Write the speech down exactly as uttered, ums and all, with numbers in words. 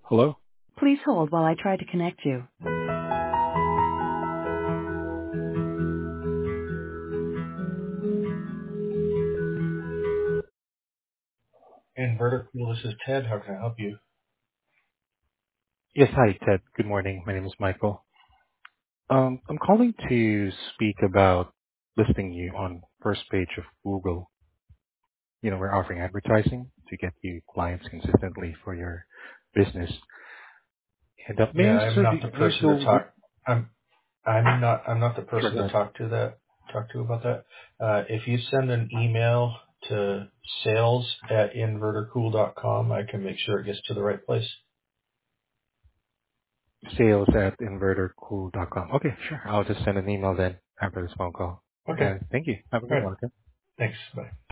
Hello? Please hold while I try to connect you. Inverter Cool, this is Ted. How can I help you? Yes, hi, Ted. Good morning. My name is Michael. Um, I'm calling to speak about listing you on first page of Google. You know, we're offering advertising to get you clients consistently for your business. And uh, may Yeah, I ask, I'm sir, do, not the do you person to still... Re- talk. I'm I'm not I'm not the sure, person go to ahead. talk to that talk to about that. Uh, if you send an email to sales at invertercool dot com, I can make sure it gets to the right place. Sales at inverter cool dot com. Okay, sure. I'll just send an email then after this phone call. Okay. Uh, thank you. Have a All good right. one, okay? Thanks. Bye.